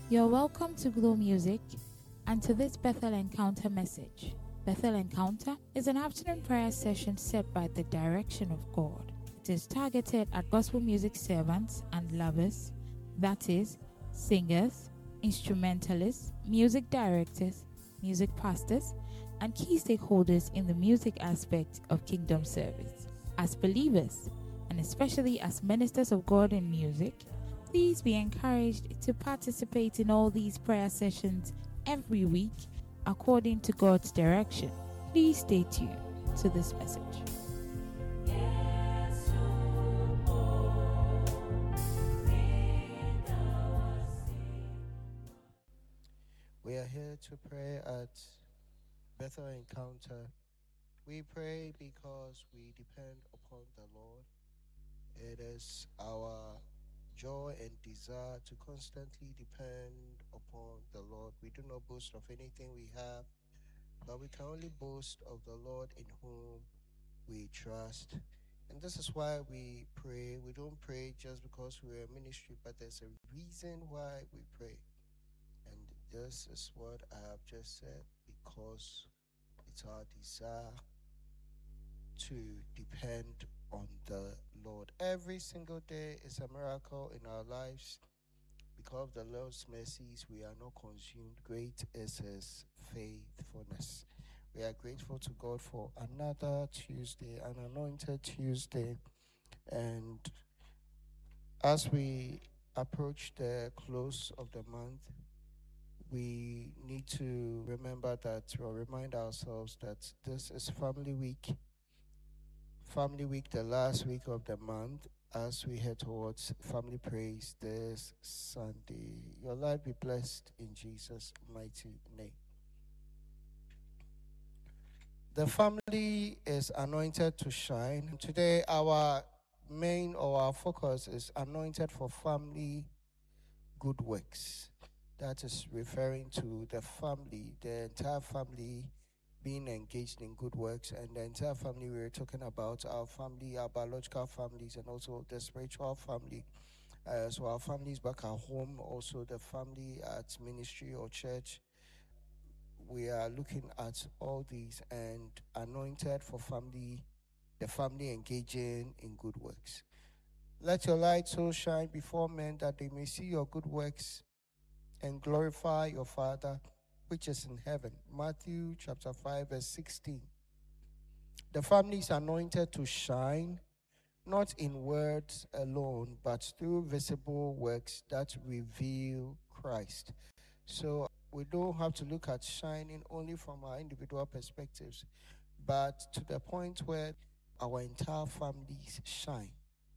You're welcome to Glow Music and to this Bethel Encounter message. Bethel Encounter is an afternoon prayer session set by the direction of God. It is targeted at gospel music servants and lovers, that is, singers, instrumentalists, music directors, music pastors, and key stakeholders in the music aspect of kingdom service. As believers, and especially as ministers of God in music, please be encouraged to participate in all these prayer sessions every week according to God's direction. Please stay tuned to this message. We are here to pray at Bethel Encounter. We pray because we depend upon the Lord. It is our joy and desire to constantly depend upon the Lord. We do not boast of anything we have, but we can only boast of the Lord in whom we trust. And this is why we pray. We don't pray just because we're a ministry, but there's a reason why we pray. And this is what I have just said, because it's our desire to depend on the Lord. Every single day is a miracle in our lives. Because of the Lord's mercies, we are not consumed. Great is His faithfulness. We are grateful to God for another Tuesday, an anointed Tuesday. And as we approach the close of the month, we need to remember that, or remind ourselves that this is Family Week. Family Week, the last week of the month, as we head towards Family Praise this Sunday. Your life be blessed in Jesus' mighty name. The family is anointed to shine. Today, our main or our focus is anointed for family good works. That is referring to the family, the entire family being engaged in good works. And the entire family, we're talking about our family, our biological families, and also the spiritual family. So our families back at home, also the family at ministry or church. We are looking at all these and anointed for family, the family engaging in good works. Let your light so shine before men that they may see your good works and glorify your Father which is in heaven. Matthew chapter 5 verse 16. The family is anointed to shine, not in words alone, but through visible works that reveal Christ. So we don't have to look at shining only from our individual perspectives, but to the point where our entire families shine.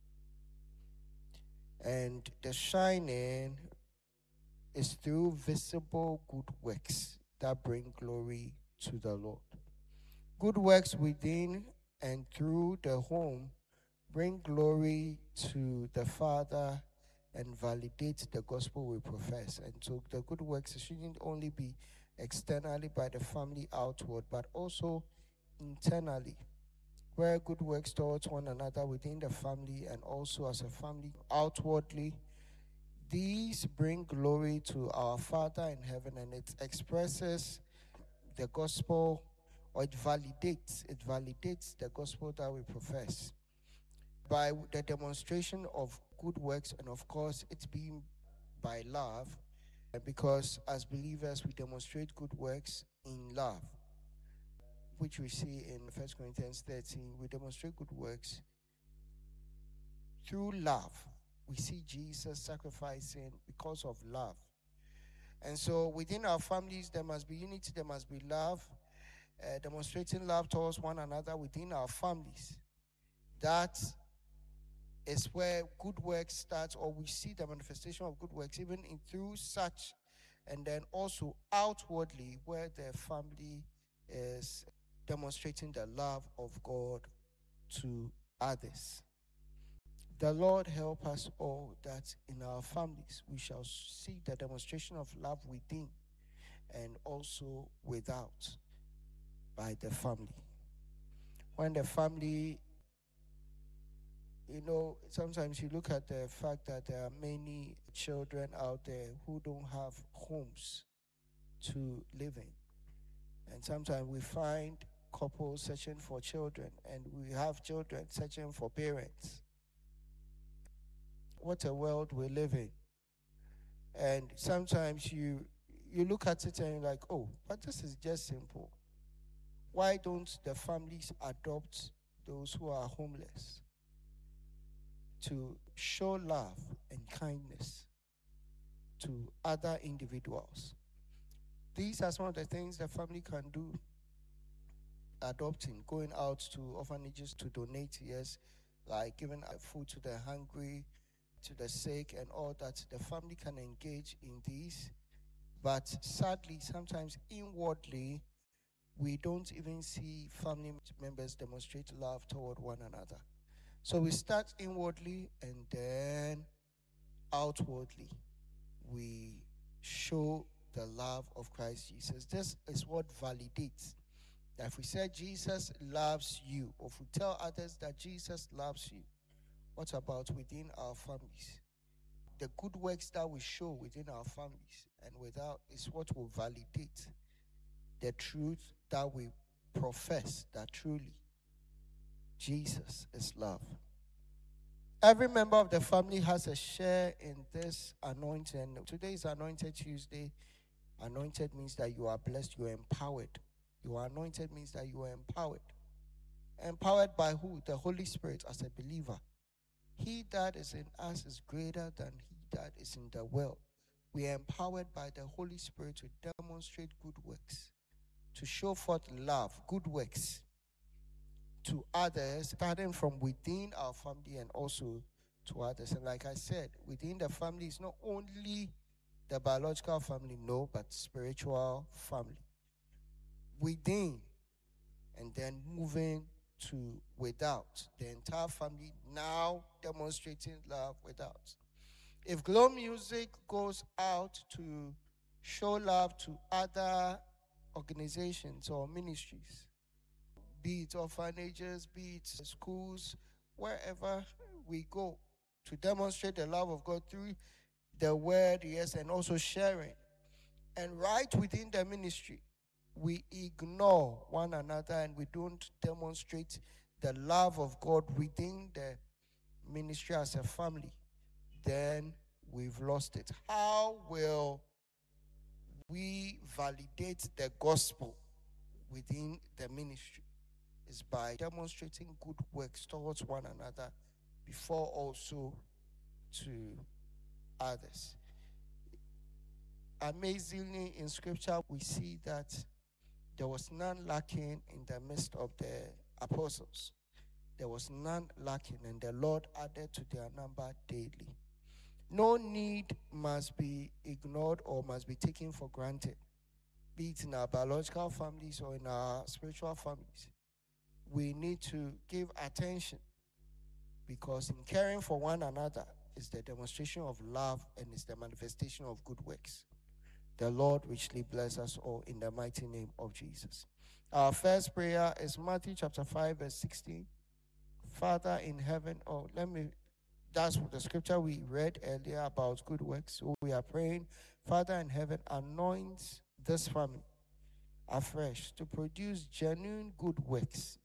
And the shining is through visible good works that bring glory to the Lord. Good works within and through the home bring glory to the Father and validate the gospel we profess. And so the good works shouldn't only be externally by the family outward, but also internally, where good works towards one another within the family and also as a family outwardly. These bring glory to our Father in heaven, and it expresses the gospel, or it validates the gospel that we profess by the demonstration of good works, and of course it's being by love, because as believers we demonstrate good works in love, which we see in 1 Corinthians 13. We demonstrate good works through love. We see Jesus sacrificing because of love. And so within our families, there must be unity, there must be love, demonstrating love towards one another within our families. That is where good works starts, or we see the manifestation of good works even through such, and then also outwardly where the family is demonstrating the love of God to others. The Lord help us all that in our families we shall see the demonstration of love within and also without by the family. When the family Sometimes you look at the fact that there are many children out there who don't have homes to live in. And sometimes we find couples searching for children, and we have children searching for parents. What a world we live in. And sometimes you look at it and you're like, oh, but this is just simple. Why don't the families adopt those who are homeless to show love and kindness to other individuals? These are some of the things the family can do. Adopting, going out to orphanages to donate, yes, like giving food to the hungry, to the sick, and all that. The family can engage in these. But sadly, sometimes inwardly, we don't even see family members demonstrate love toward one another. So we start inwardly, and then outwardly, we show the love of Christ Jesus. This is what validates that if we say Jesus loves you, or if we tell others that Jesus loves you, what about within our families? The good works that we show within our families and without is what will validate the truth that we profess, that truly Jesus is love. Every member of the family has a share in this anointing. Today is Anointed Tuesday. Anointed means that you are blessed, you are empowered. You are anointed means that you are empowered. Empowered by who? The Holy Spirit as a believer. He that is in us is greater than he that is in the world. We are empowered by the Holy Spirit to demonstrate good works, to show forth love, good works to others, starting from within our family and also to others. And like I said, within the family is not only the biological family, no, but spiritual family. Within, and then moving to without, the entire family now demonstrating love without. If Glow Music goes out to show love to other organizations or ministries, be it orphanages, be it schools, wherever we go, to demonstrate the love of God through the word, yes, and also sharing. And right within the ministry, we ignore one another and we don't demonstrate the love of God within the ministry as a family, then we've lost it. How will we validate the gospel within the ministry? Is by demonstrating good works towards one another before also to others. Amazingly, in scripture, we see that there was none lacking in the midst of the apostles. There was none lacking, and the Lord added to their number daily. No need must be ignored or must be taken for granted, be it in our biological families or in our spiritual families. We need to give attention, because in caring for one another is the demonstration of love and is the manifestation of good works. The Lord richly bless us all in the mighty name of Jesus. Our first prayer is Matthew chapter 5 verse 16. Father in heaven, that's the scripture we read earlier about good works. So we are praying, Father in heaven, anoint this family afresh to produce genuine good works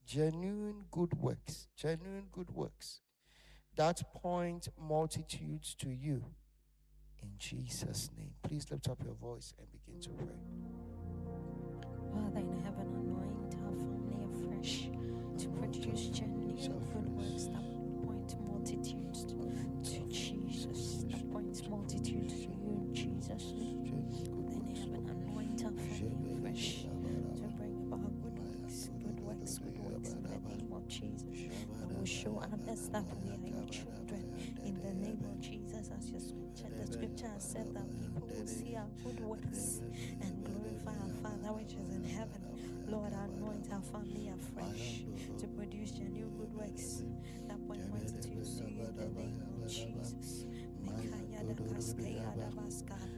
that point multitudes to you. In Jesus' name. Please lift up your voice and begin to pray. Father in heaven, anoint our family afresh to produce genuine good works that point multitudes to Jesus. That points multitudes to you in Jesus' name. In heaven, anoint our family afresh to bring about good works in the name of Jesus. And will show others that we are your children in the name of Jesus. As your scripture has said that people will see our good works and glorify our Father which is in heaven. Lord, anoint our family afresh to produce genuine good works that point multitudes to you in the name of Jesus.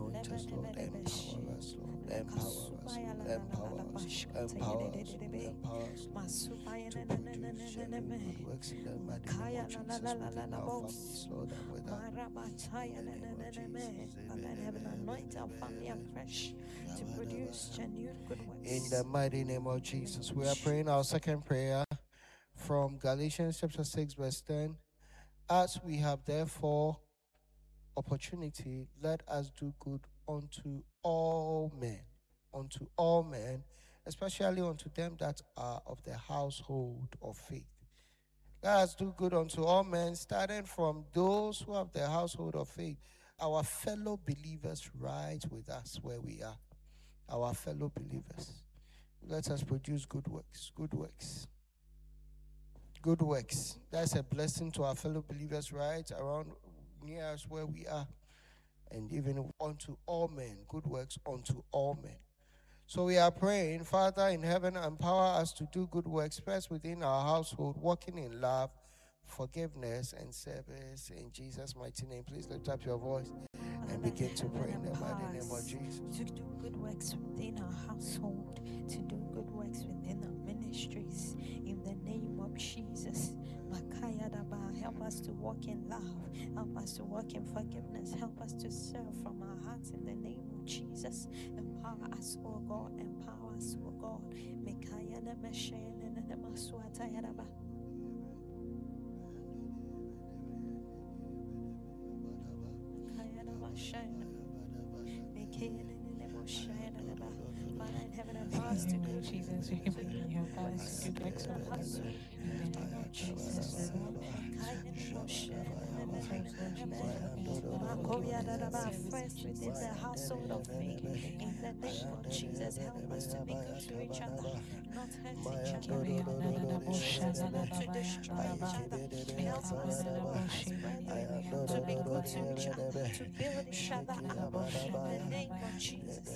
Anoint us, Lord. Empower us, Lord. Empower us, Lord. Empower us. Empower us. Empower us, Lord, to produce genuine good works in the mighty name of Jesus within our families, Lord, and without. In the name of Jesus. Father in heaven, anoint our family afresh to produce genuine good works. In the mighty name of Jesus, we are praying our second prayer from Galatians chapter 6, verse 10. As we have therefore opportunity, let us do good unto all men, especially unto them that are of the household of faith. Let us do good unto all men, starting from those who have the household of faith, our fellow believers right with us where we are. Our fellow believers. Let us produce good works. Good works. Good works. That's a blessing to our fellow believers right around near us where we are. And even unto all men. Good works unto all men. So we are praying, Father in heaven, empower us to do good works first within our household, walking in love, forgiveness, and service. In Jesus' mighty name, please lift up your voice and begin to pray in the mighty name of Jesus. To do good works within our household, to do good works within our ministries, in the name of Jesus. Help us to walk in love, help us to walk in forgiveness, help us to serve from our hearts in the name of Jesus. Empower us, O God, empower us, O God. Father in heaven, empower us to do Jesus, we can help us to do excellence. In the name of Jesus, first within the household of faith. In the name of Jesus, help us to be good to each other, not hurt each other, to destroy each other. Help us, brethren, to be good to each other, to build each other up. In the name of Jesus.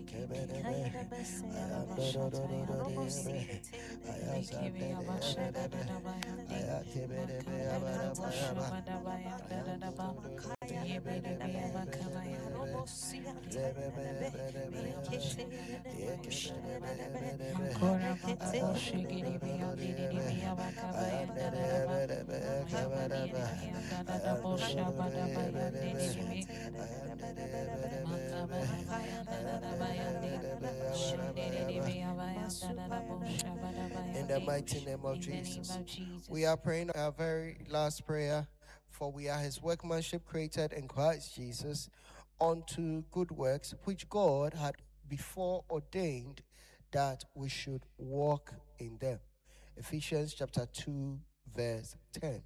In the mighty name of Jesus. We are praying our very last prayer, for we are his workmanship created in Christ Jesus unto good works, which God had before ordained that we should walk in them. Ephesians chapter 2, verse 10.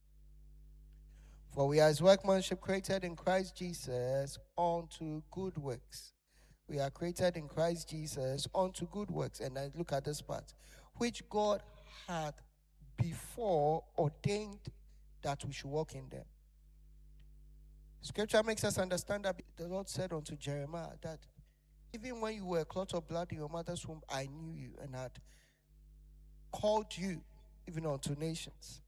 For we are his workmanship created in Christ Jesus unto good works. We are created in Christ Jesus unto good works. And I look at this part, which God had before ordained that we should walk in them. Scripture makes us understand that the Lord said unto Jeremiah that even when you were a clot of blood in your mother's womb, I knew you and had called you even unto nations.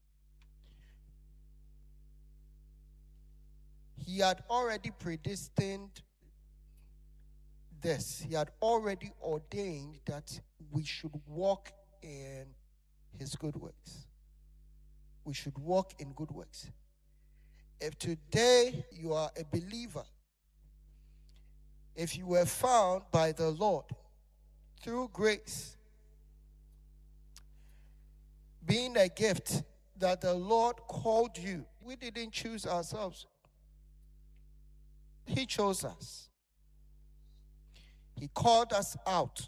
He had already predestined this. He had already ordained that we should walk in his good works. We should walk in good works. If today you are a believer, if you were found by the Lord through grace, being a gift that the Lord called you, we didn't choose ourselves. He chose us. He called us out.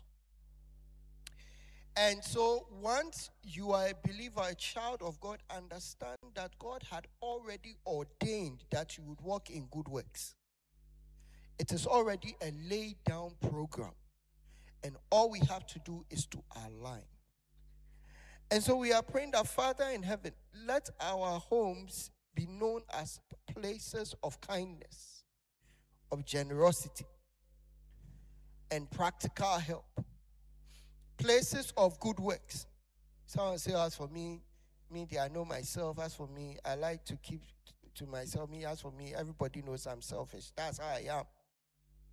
And so once you are a believer, a child of God, understand that God had already ordained that you would walk in good works. It is already a laid down program. And all we have to do is to align. And so we are praying that, Father in heaven, let our homes be known as places of kindness, of generosity, and practical help. Places of good works. Someone say, as for me, I know myself. As for me, I like to keep to myself. As for me, everybody knows I'm selfish. That's how I am.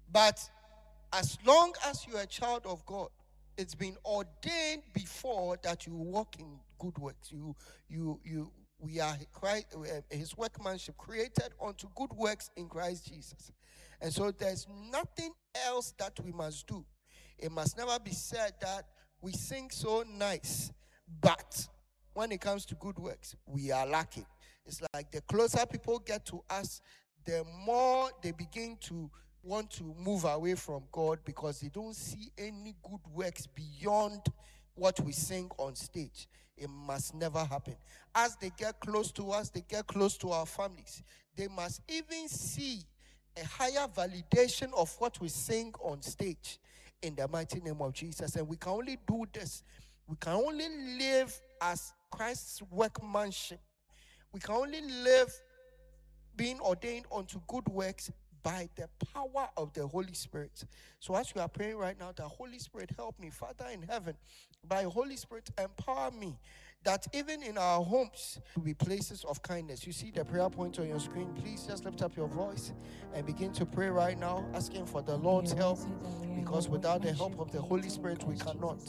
But as long as you're a child of God, it's been ordained before that you walk in good works. We are his workmanship, created unto good works in Christ Jesus. And so there's nothing else that we must do. It must never be said that we sing so nice, but when it comes to good works, we are lacking. It's like the closer people get to us, the more they begin to want to move away from God because they don't see any good works beyond what we sing on stage. It must never happen. As they get close to us, they get close to our families, they must even see a higher validation of what we sing on stage in the mighty name of Jesus. And we can only do this. We can only live as Christ's workmanship. We can only live being ordained unto good works by the power of the Holy Spirit. So as you are praying right now, the Holy Spirit help me, Father in heaven, by Holy Spirit empower me, that even in our homes will be places of kindness. You see the prayer point on your screen. Please just lift up your voice and begin to pray right now, asking for the Lord's help, because without the help of the Holy Spirit, we cannot.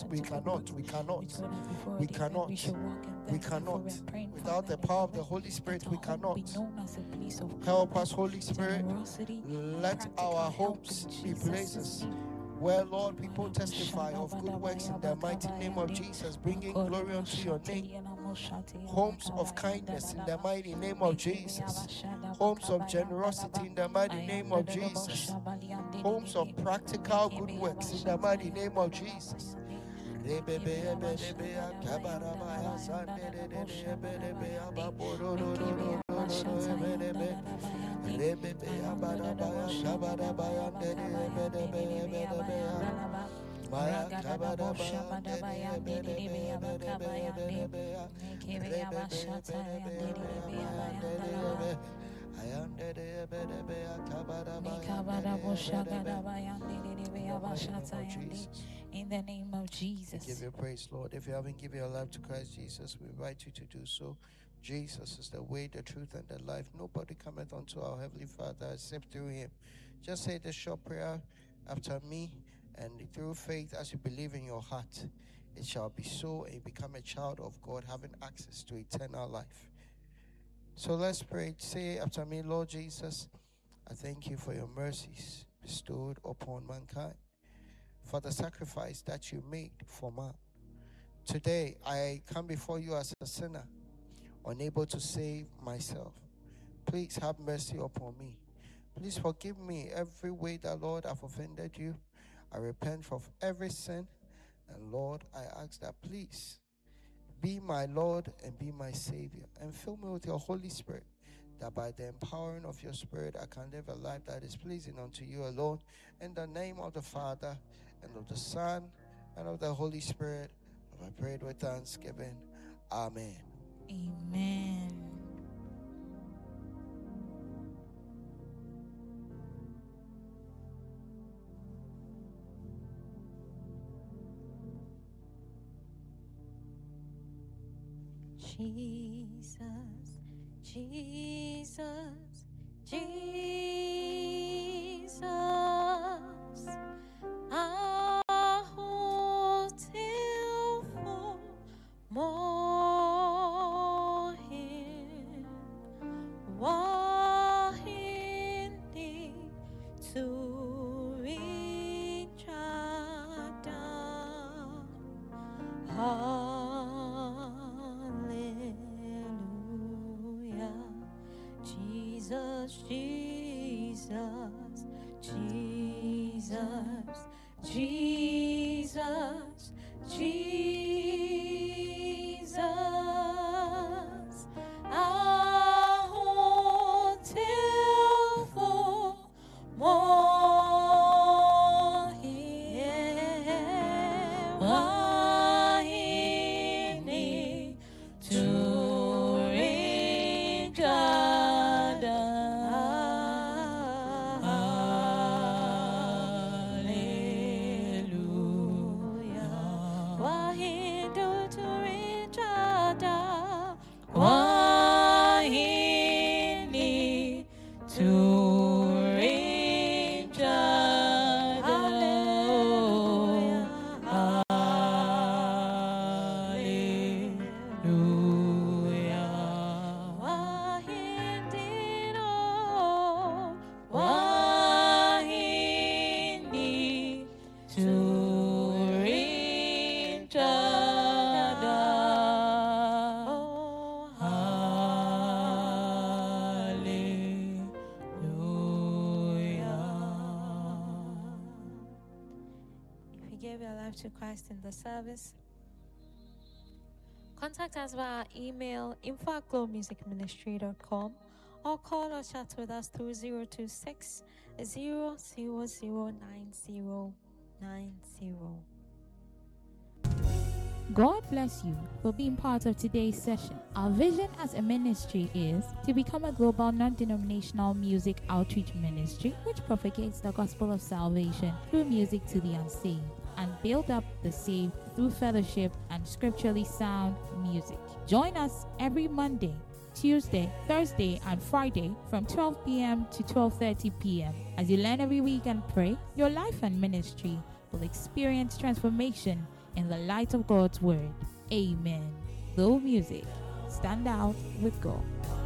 Without the power of the Holy Spirit, we cannot. Help us, Holy Spirit. Let our homes be places where, Lord, people testify of good works in the mighty name of Jesus, bringing glory unto your name. Homes of kindness in the mighty name of Jesus. Homes of generosity in the mighty name of Jesus. Homes of practical good works in the mighty name of Jesus. In the name of Jesus. Give you praise, Lord. If you haven't given your life to Christ Jesus, we invite you to do so. Jesus is the way, the truth, and the life. Nobody cometh unto our Heavenly Father except through him. Just say this short prayer after me, and through faith, as you believe in your heart, it shall be so, and you become a child of God, having access to eternal life. So let's pray. Say after me, Lord Jesus, I thank you for your mercies bestowed upon mankind, for the sacrifice that you made for man. Today, I come before you as a sinner, unable to save myself. Please have mercy upon me. Please forgive me every way that, Lord, I've offended you. I repent of every sin. And Lord, I ask that please be my Lord and be my Savior. And fill me with your Holy Spirit, that by the empowering of your Spirit, I can live a life that is pleasing unto you alone. In the name of the Father, and of the Son, and of the Holy Spirit, I prayed with thanksgiving. Amen. Amen. Jesus, Jesus, Jesus, I hold till for more in thee to reach down. Hallelujah. Jesus, Jesus, Jesus, Jesus, Jesus. I hold till for more here. Why need to reach down. Hallelujah. gave your life to Christ in the service, contact us via email info@glowmusicministry.com or call or chat with us through 026 0009090. God bless you for being part of today's session. Our vision as a ministry is to become a global non-denominational music outreach ministry which propagates the gospel of salvation through music to the unsaved and build up the saved through fellowship and scripturally sound music. Join us every Monday, Tuesday, Thursday, and Friday from 12 p.m. to 12:30 p.m. As you learn every week and pray, your life and ministry will experience transformation in the light of God's word. Amen. Glow Music. Stand out with God.